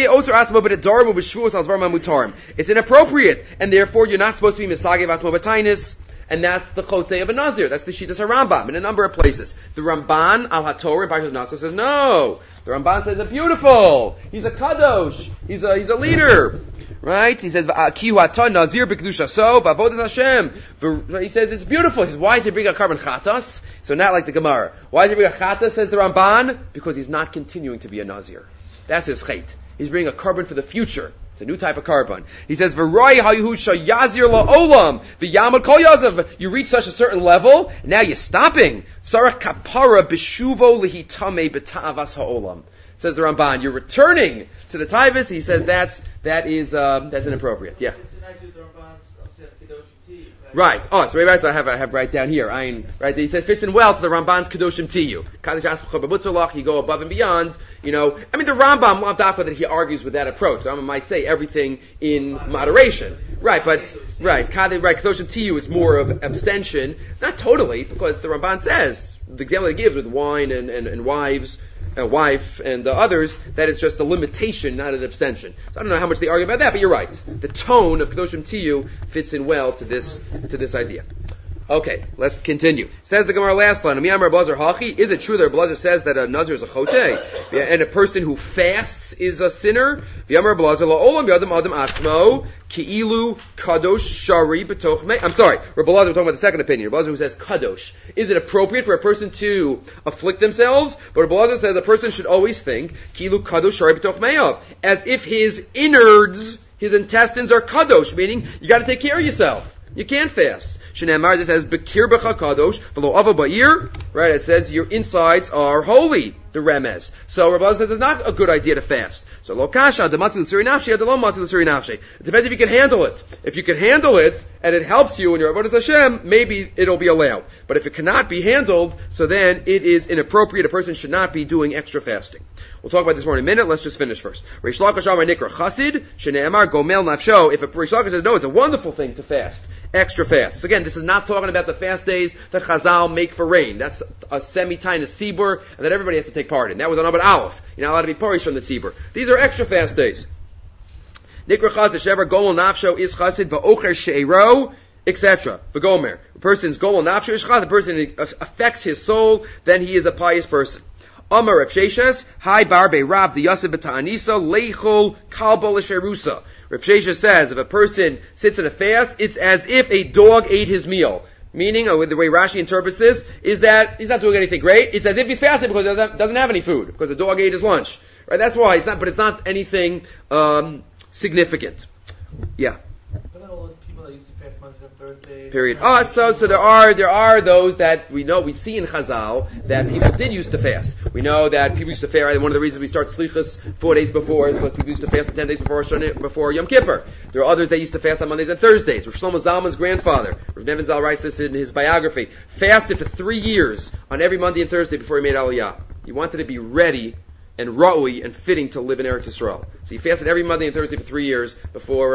It's inappropriate, and therefore you're not supposed to be misageh asmo b'tainis, and that's the chotei of a nazir. That's the shittas Rambam in a number of places. The Ramban al HaTorah in Parshas Naso says no. The Ramban says it's beautiful. He's a kadosh. He's a leader. Right? He says, Ki hu ata nazir b'kedushaso v'avodas Hashem. He says it's beautiful. He says, why does he bring a carbon chatas? So not like the Gemara. Why does he bring a chatas, says the Ramban? Because he's not continuing to be a nazir. That's his chait. He's bringing a carbon for the future. It's a new type of carbon. He says, V'roi hayuhusha yazir la'olam v'yamad kol yazav. You reach such a certain level, now you're stopping. Sarach kapara b'shuvo lihitame b'ta'avas ha'olam. Says the Ramban, you're returning to the Taivas. He says that's inappropriate. Yeah. It's a nice the Ramban's Kedoshim Tiyu. Right. Oh, so right. So I have right down here. Right. He said fits in well to the Ramban's Kedoshim Tiyu. You go above and beyond. The Rambam Lavdafka that he argues with that approach. The Rambam might say everything in moderation. Right. But Kedoshim Tiyu is more of abstention. Not totally, because the Ramban says the example he gives with wine and wives. A wife and the others, that is just a limitation, not an abstention. So I don't know how much they argue about that, but you're right. The tone of Kedoshim Tiyu fits in well to this idea. Okay, let's continue. Says the Gemara last line, is it true that Rabbi Elazar says that a nazir is a chotei, and a person who fasts is a sinner? I'm sorry, Rabbi Elazar, we're talking about the second opinion. Rabbi Elazar who says kadosh. Is it appropriate for a person to afflict themselves? But Rabbi Elazar says a person should always think ki'ilu kadosh shari b'toch me'av, as if his innards, his intestines are kadosh, meaning you got to take care of yourself. You can't fast. Shneimar, it says Bekir B'cha Kadosh V'lo Ava Ba'ir. Right? It says your insides are holy. The Remez. So Rabbi Elazar says it's not a good idea to fast. So Lo Kasha Dematzi L'Suri Nafshi Adelo Matzi L'Suri Nafshi. It depends if you can handle it. If you can handle it and it helps you in your avodas Hashem, maybe it'll be allowed. But if it cannot be handled, so then it is inappropriate. A person should not be doing extra fasting. We'll talk about this more in a minute. Let's just finish first. Reish Lakish Amar Nikra Chassid Shneimar Gomel Nafsho. If a Reish Lakish says no, it's a wonderful thing to fast. Extra fast. So again, this is not talking about the fast days that Chazal make for rain. That's a semi-tain, a sibur, and that everybody has to take part in. That was an Abad Aleph. You're not allowed to be parish from the sibur. These are extra fast days. Nikra Chazid Shever Gomel Nafsho is Chassid V'ocher She'ero, etc. V'gomer. A person's Gomel Nafsho is Chassid. The person affects his soul, then he is a pious person. Amar Rav Sheshes, Hai Barbe Rab the Yasib B'Ta'anisa Leichol Kalbo L'Sherusa. Rav Sheshes says if a person sits in a fast, it's as if a dog ate his meal. Meaning, the way Rashi interprets this, is that he's not doing anything great. It's as if he's fasting because he doesn't have any food, because the dog ate his lunch. Right? That's why it's not anything significant. Yeah. What about all those people that used to fast Mondays and Thursdays? Period. So there are those that we see in Chazal that people did used to fast. We know that people used to fast. One of the reasons we start Slichas 4 days before is because people used to fast for 10 days before Yom Kippur. There are others that used to fast on Mondays and Thursdays. Rav Shlomo Zalman's grandfather, Rav Nevin Zal, writes this in his biography, fasted for 3 years on every Monday and Thursday before he made Aliyah. He wanted to be ready and ra'ui and fitting to live in Eretz Yisrael. So he fasted every Monday and Thursday for 3 years before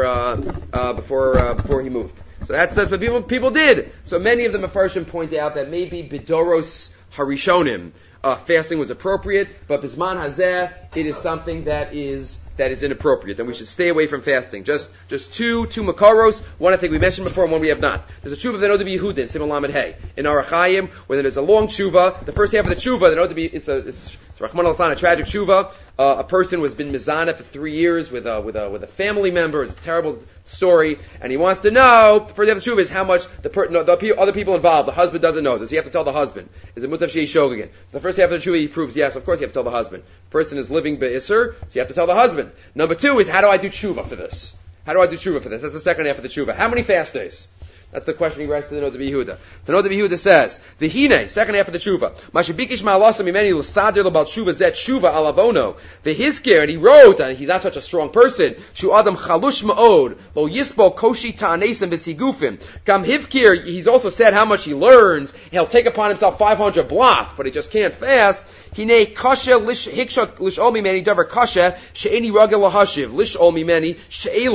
he moved. So that's what people did. So many of the Mefarshim point out that maybe Bidoros Harishonim fasting was appropriate, but Bisman Hazeh it is something that is inappropriate, and we should stay away from fasting. Just two makaros. One I think we mentioned before, and one we have not. There's a tshuva of the Nod B'Yehudin, Simon Lamed Hey, in Orach Chaim, where there's a long tshuva. The first half of the tshuva, the Nod it's Rahman al-Than, a tragic tshuva. A person was been mizana for 3 years with a family member. It's a terrible story, and he wants to know. The first half of the tshuva is how much the other people involved. The husband doesn't know. Does he have to tell the husband? Is it mutav shei shogagan? So the first half of the tshuva he proves yes, of course you have to tell the husband. The person is living be'isr, so you have to tell the husband. Number 2 is how do I do tshuva for this? That's the second half of the tshuva. How many fast days? That's the question he writes to the Nod B'Yehuda. The Nod B'Yehuda says, the Hine, second half of the tshuva, Mashibikish ma'alasa mimeni l'sadir l'bal tshuva zet tshuva alavono. The Hisker, and he wrote, and he's not such a strong person, Shu adam chalush ma'od, lo yisbo koshi ta'anesim v'sigufim. Gam Hivkir, he's also said how much he learns. He'll take upon himself 500 blot, but he just can't fast. Hine kasha hikshot lish'ol mimeni davar kasha she'eni ragel lahashiv lish'ol mimeni she'ela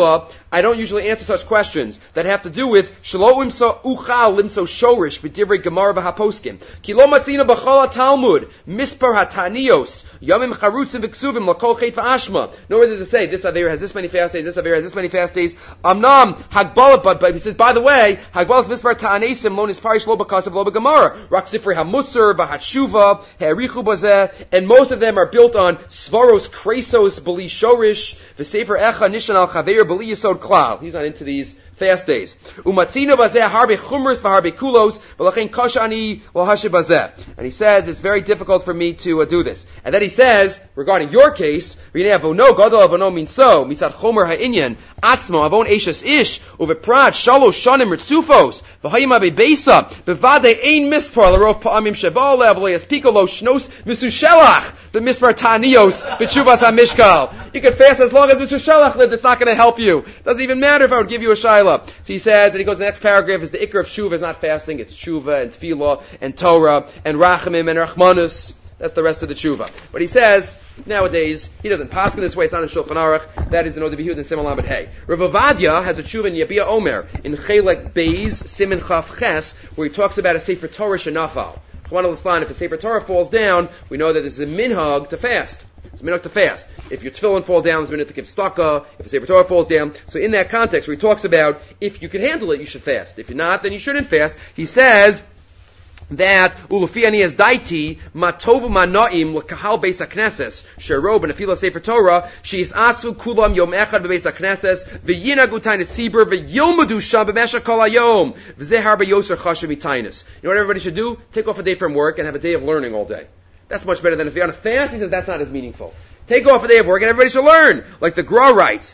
I don't usually answer such questions that have to do with Shelo Imso Uchal Limso Shorish B'divrei Gemara v'Haposkim. Ki lo matzina b'chol Talmud Mispar Hatanios Yamim Charutzim V'Ksuvim L'Kol Chet V'Ashma. Nor does it say this Avera has this many fast days, this Avera has this many fast days. Amnam Hagbalat, but he says, by the way, Hagbalat Mispar Ta'anesim Lo Nisparish Lo B'Kasav Lo B'Gemara Rak Sifrei HaMusar V'Hatshuva Ha'arichu Bazeh, and most of them are built on Svaros Kresos B'li Shorish V'Sefer Echa Nishan Al Chaver B'li Yisod Klal. He's not into these fast days. Umatzina bazeh harbe chumros v'harbe kulos v'lachein kashani l'hashe bazeh. And he says it's very difficult for me to do this. And then he says regarding your case, v'nei avono gadol avono means so mitzad chomer ha'inyan atzmo avon eshes ish uveprad shalosh shanim ritzufos v'hayim abebeisa bevade ein mispar l'rov pa'amim shebal le'avleis pikolo shnos misushelach b'mispar tanios b'tshuvas ha'mishkal. You can fast as long as Mr. Shelach lived. It's not going to help you. Doesn't even matter if I would give you a shayla. So he says, and he goes, the next paragraph is the ikr of shuva is not fasting, it's shuva and tefillah and Torah and rachamim and rachmanus. That's the rest of the tshuva. But he says, nowadays, he doesn't pass in this way, it's not in Shulchan Aruch, that is in Odeh B'Yehud and Simon Lamed Hey. Rav Ovadia has a tshuva in Yabia Omer, in Chelek Beis, Siman Chaf Ches, where he talks about a Sefer Torah shenafal. If a Sefer Torah falls down, we know that this is a minhag to fast. It's a minhag to fast. If your tefillin fall down, it's a minhag to give tzedakah. If a Sefer Torah falls down. So in that context, where he talks about if you can handle it, you should fast. If you're not, then you shouldn't fast. He says that ulufi ani as daiti matovu manaim lekahal beis hakneses sherob and afila Sefer Torah sheis asu kulam yom echad bebeis hakneses v'yinagu tainis sibur v'yilmadu sham b'meshach kol hayom v'zeh harbe yoser chashem mitainis. You know what everybody should do? Take off a day from work and have a day of learning all day. That's much better than if you're on a fast. He says that's not as meaningful. Take off a day of work and everybody should learn. Like the Gra writes,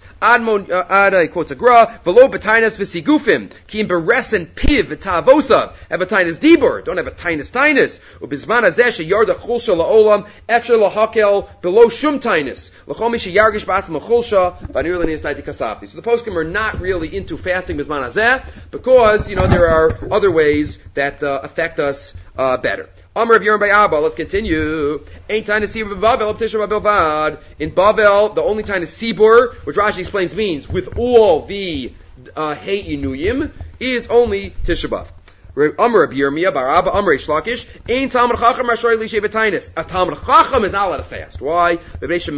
he quotes a Gra, v'lo b'tainas v'sigufim, ki im beresen piv v'tavosav, have a tainas dibur, don't have a tainas, u'bizman hazeh sheyarda chulsha la'olam, efsher lahakel below shum tainas, l'chomi sheyargish ba'atzim l'chulsha, v'anir l'niyas taiti kasavti. So the poskim are not really into fasting bizman hazeh, because, there are other ways that affect us better. Amr of Yerim by Abba, let's continue. Ain't time to see Bavel of Tisha B'Bilvad. In Bavel, the only time to Sibur, which Rashi explains means with all the Hey Inuyim, is only Tisha B'Av. Amr of Yirmiyah by Abba, Amr Eish Lakish. Ain't Talmud Chacham Rashoi Lishe B'Tainis. A Talmud Chacham is not allowed to fast. Why? Because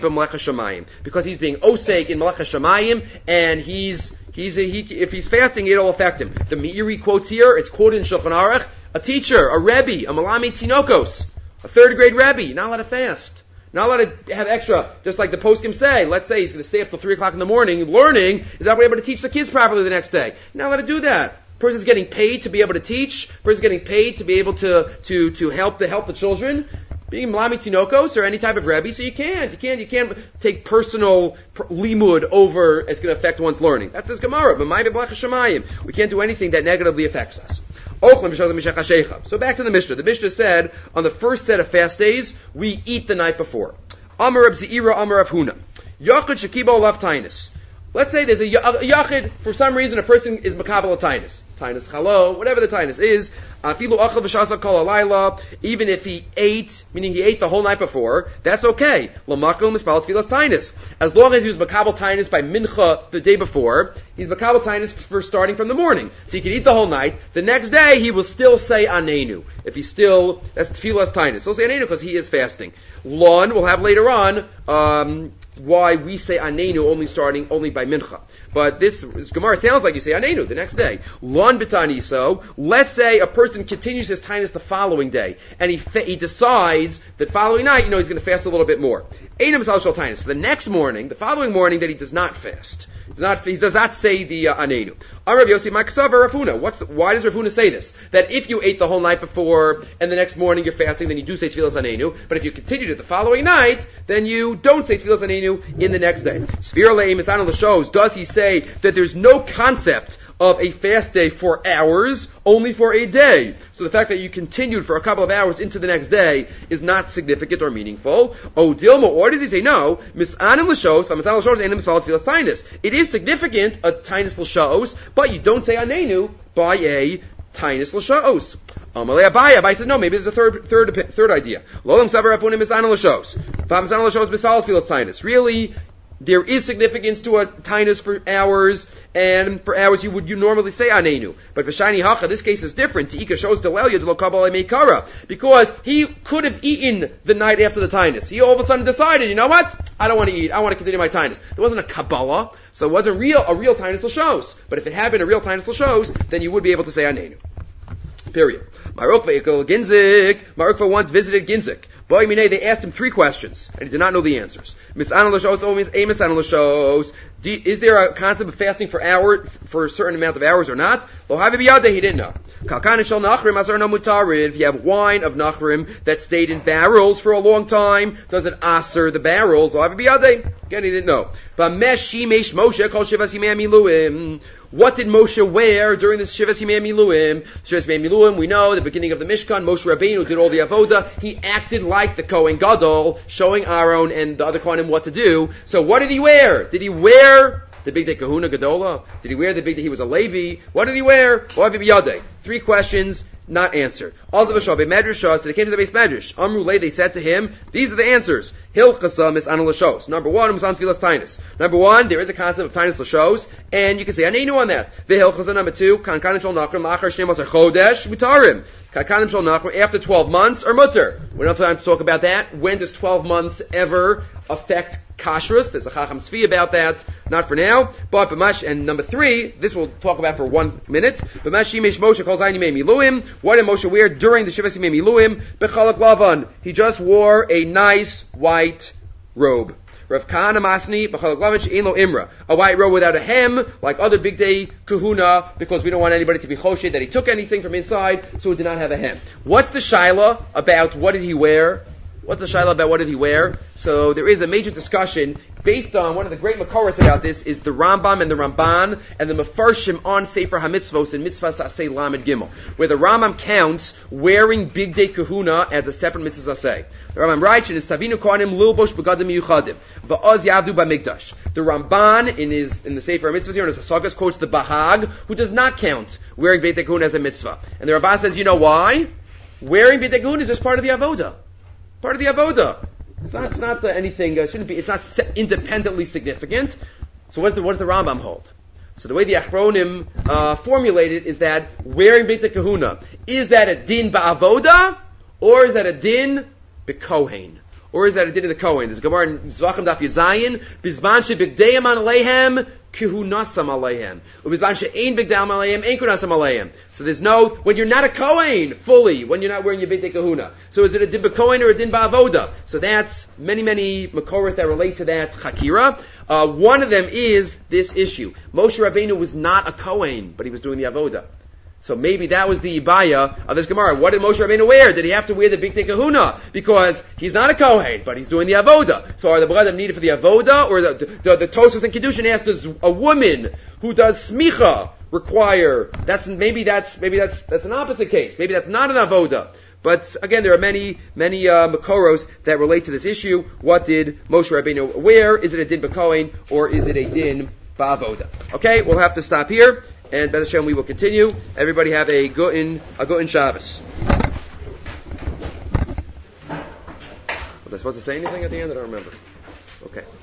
he's being oseg in Melech HaShamayim, and if he's fasting, it'll affect him. The Meiri quotes here, it's quoted in Shulchan Aruch, a teacher, a rebbe, a malami tinokos, a third grade rebbe, not allowed to fast. Not allowed to have extra, just like the poskim say. Let's say he's going to stay up till 3 o'clock in the morning learning, is not able to teach the kids properly the next day. You're not allowed to do that. Person's getting paid to be able to teach, person's getting paid to be able to help the children. Being malami tinokos or any type of rebbe, so you can't take personal limud over, it's going to affect one's learning. That's this Gemara, we can't do anything that negatively affects us. So back to the Mishnah. The Mishnah said, on the first set of fast days, we eat the night before. Amar of Zeira, Amar of Huna. Yachid shakibo lav tainis. Let's say there's a yachid, for some reason a person is makabel a tainis. Tainis chalo, whatever the tainis is. Afilu achal v'shasa kol alayla. Even if he ate, meaning he ate the whole night before, that's okay. L'makal mispal tfilas tainis. As long as he was makabel tainis by mincha the day before, he's makabel tainis for starting from the morning. So he can eat the whole night. The next day he will still say anenu. If he's still, that's tfilas tainis. He'll say anenu because he is fasting. Lon, we'll have later on, why we say anenu only by mincha. But this Gemara sounds like you say anenu the next day. Lon bitani so. Let's say a person continues his tainus the following day, and he decides that following night, he's going to fast a little bit more. Einam sal shal tainus. The next morning, the following morning, that he does not fast. He does not say the anenu. Rav Yossi Maksav Rafuna. Why does Rafuna say this? That if you ate the whole night before and the next morning you're fasting, then you do say tefillas anenu. But if you continued it the following night, then you don't say tefillas anenu in the next day. Sfira le'im isan l'shos. Does he say that there's no concept of a fast day for hours, only for a day? So the fact that you continued for a couple of hours into the next day is not significant or meaningful. Oh, Dilma, or does he say no? Misanim l'shos, misanim l'shos, and misfalat tefillas tainus. It is significant, a tainus l'shos, but you don't say anenu by a tainus l'shos. Amalei Abai says no. Maybe there's a third idea. Lolam savar afunim misanim l'shos. Misanim l'shos misfalat tefillas tainus. Really, there is significance to a tinus for hours, and for hours you normally say anenu. But for shiny hacha, this case is different. Teika shows delelya de lo kabbalah meikara, because he could have eaten the night after the tinus. He all of a sudden decided, you know what? I don't want to eat. I want to continue my tinus. There wasn't a kabbalah, so it wasn't a real tinus l'shos. But if it had been a real tinus l'shos, then you would be able to say anenu. Period. Marukva once visited Ginzik. They asked him 3 questions, and he did not know the answers. Is there a concept of fasting for a certain amount of hours or not? He didn't know. If you have wine of nachrim that stayed in barrels for a long time, does it aser the barrels? Again, he didn't know. What did Moshe wear during the Shivas Yimei Miluim? Shivas Yimei Miluim, we know, the beginning of the Mishkan, Moshe Rabbeinu did all the avoda. He acted like the Kohen Gadol, showing Aaron and the other Kohanim what to do. So what did he wear? Did he wear the big day Kahuna Gadola? Did he wear the big day he was a Levi? What did he wear? 3 questions, not answered. Also, so they came to the base medrash. Amrulay, they said to him, these are the answers. Hilchasa mis anal l'shos. Number 1, musan tfilas tinus. Number 1, there is a concept of tinus l'shos, and you can say anenu on that. V'hilchasa number 2, kankanim shel nachrim lachar shnei masar chodesh mutarim. Kankanim shel nachrim after 12 months or mutter. We don't have time to talk about that. When does 12 months ever affect kashrus? There's a chacham tzvi about that. Not for now. But b'mash, and number 3, this we'll talk about for 1 minute. B'mash yimesh Moshe calls ayin yimei miluim. What did Moshe wear during the Shivas Yimei Miluim? Bechalak lavan. He just wore a nice white robe. Rav Kahana Masni, Bechalak lavan she'ein lo imra. A white robe without a hem, like other big day kahuna, because we don't want anybody to be choshed that he took anything from inside, so it did not have a hem. What's the shaila about what did he wear? So there is a major discussion based on one of the great makoros about this is the Rambam and the Ramban and the Mefarshim on Sefer HaMitzvos and Mitzvah Saseh Lamed Gimel, where the Rambam counts wearing big day kahuna as a separate Mitzvah Saseh. The Rambam writes in his Savinu Kohanim Lilbosh Begadim Yuchadim Va'oz Yavdu B'Mikdash. The Ramban in the Sefer HaMitzvahs here in his Hasagas quotes the Bahag, who does not count wearing big day kahuna as a mitzvah. And the Ramban says, you know why? Wearing big day kahuna is just part of the avoda. Part of the avoda. It's not anything. Shouldn't be. It's not independently significant. So what does the Rambam hold? So the way the Achronim formulated is that wearing beit kahuna, is that a din ba'avoda or is that a din b'kohen? Or is that a din of the Kohen? There's a Gemara in Zvachim Daf Yazayin, Bizman she'bigdeyim an aleihem, kihunasam aleihem. Ubizman she'ein bigdeyim aleihem, ein kunasam aleihem. So there's no, when you're not a Kohen fully, when you're not wearing your beit kahuna. So is it a din b'kohen or a din ba'avoda? So that's many makoros that relate to that chakira. One of them is this issue. Moshe Rabbeinu was not a Kohen, but he was doing the avoda. So maybe that was the ibaya of this Gemara. What did Moshe Rabbeinu wear? Did he have to wear the big kahuna? Because he's not a Kohen, but he's doing the avoda. So are the bagadim needed for the avoda? Or the Tosfos and Kiddushin asked, does a woman who does smicha require? Maybe that's an opposite case. Maybe that's not an avoda. But again, there are many makoros that relate to this issue. What did Moshe Rabbeinu wear? Is it a din b'kohen or is it a din ba'avoda? Okay, we'll have to stop here. And B'ez Hashem, we will continue. Everybody have a Gutin Shabbos. Was I supposed to say anything at the end? I don't remember. Okay.